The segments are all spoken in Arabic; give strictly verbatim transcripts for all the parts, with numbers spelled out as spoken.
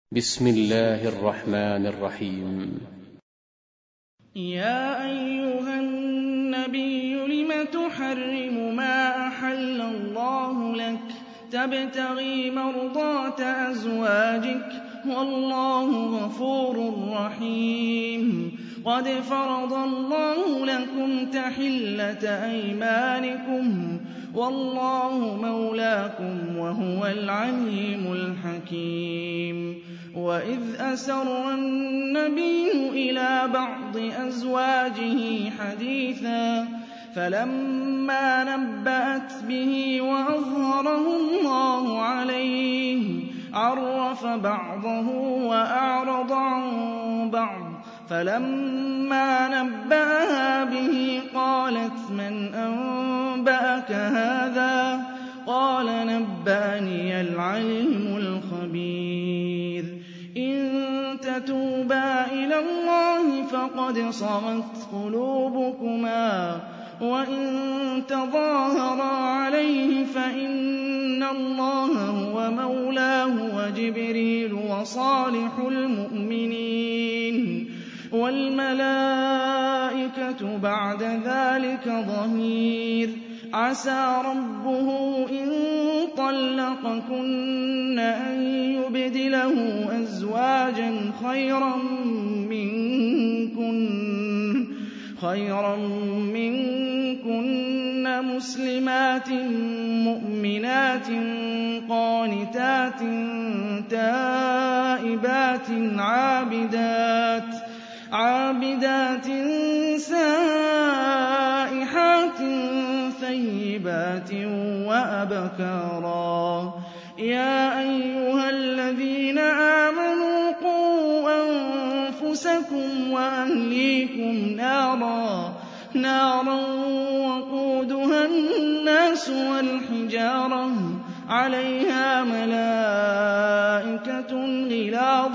بسم الله الرحمن الرحيم. يا أيها النبي لم تحرم ما أحل الله لك تبتغي مرضات أزواجك والله غفور رحيم. قد فرض الله لكم تحلة أيمانكم والله مولاكم وهو العليم الحكيم. وإذ أسر النبي إلى بعض أزواجه حديثا فلما نبأت به وأظهره الله عليه عرف بعضه وأعرض عن بعض فلما نبأها به قالت من أنبأك هذا قال نبأني العليم الخبير. إن تتوبا إلى الله فقد صغت قلوبكما وإن تظاهرا عليه فإن الله هو مولاه وجبريل وصالح المؤمنين والملائكة بعد ذلك ظهير. عسى ربه إن طلقكن أن يبدله أزواجا خيرا منكن خيرا منكن مسلمات مؤمنات قانتات تائبات عابدات عابدات سائحات ثيبات وأبكارا. يا أيها الذين آمنوا قوا أنفسكم وأهليكم نارا نارا وقودها الناس والحجارة عليها ملائكة غلاظ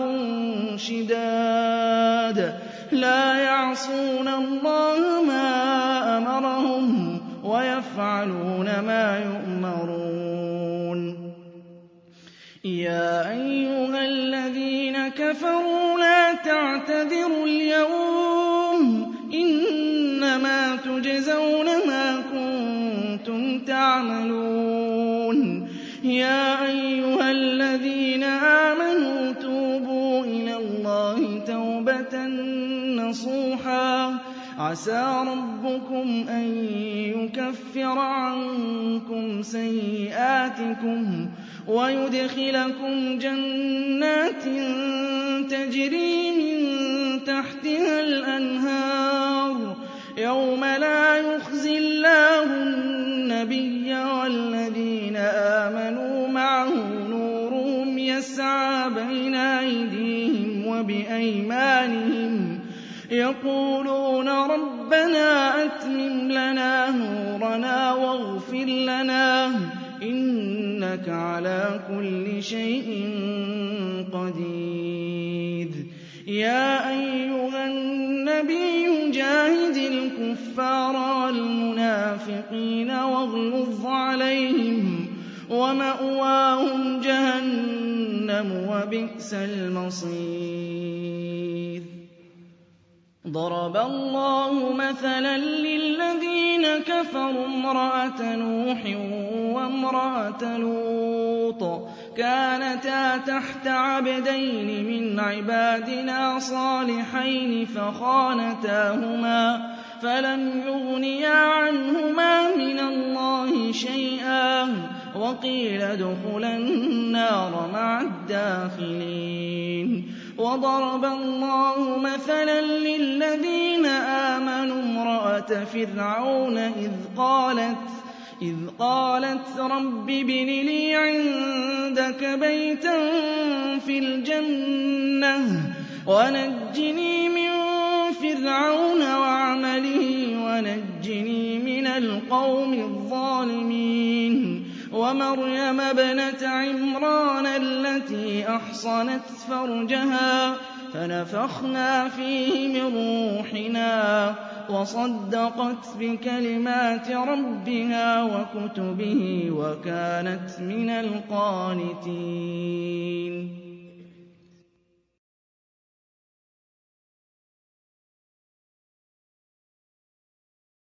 شداد لا يعصون الله ما أمرهم ويفعلون ما يؤمرون. يا أيها الذين كفروا لا تعتذروا اليوم إنما تجزون ما كنتم تعملون. يا أيها الذين آمنوا توبوا إلى الله توبة نصوحا عسى ربكم أن يكفر عنكم سيئاتكم ويدخلكم جنات تجري من تحتها الأنهار يوم لا يخزي الله النبي والذين آمنوا معه نورهم يسعى بين أيديهم وبأيمانهم يقولون ربنا أتمم لنا نورنا واغفر لنا إنك على كل شيء قدير. يا أيها النبي جاهد الكفار والمنافقين واغلظ عليهم ومأواهم جهنم وبئس المصير. ضرب الله مثلا للذين كفروا امرأة نوح وامرأة لوط كانتا تحت عبدين من عبادنا صالحين فخانتاهما فلم يغنيا عنهما من الله شيئا وقيل ادخلا النار مع الداخلين. وضرب الله مثلا للذين آمنوا امرأة فرعون إذ قالت إذ قالت رب ابن لي عندك بيتا في الجنة ونجني من فرعون وعمله ونجني من القوم الظالمين. ومريم ابنة عمران التي أحصنت فرجها فنفخنا فيه من روحنا وصدقت بكلمات ربها وكتبه وكانت من القانتين.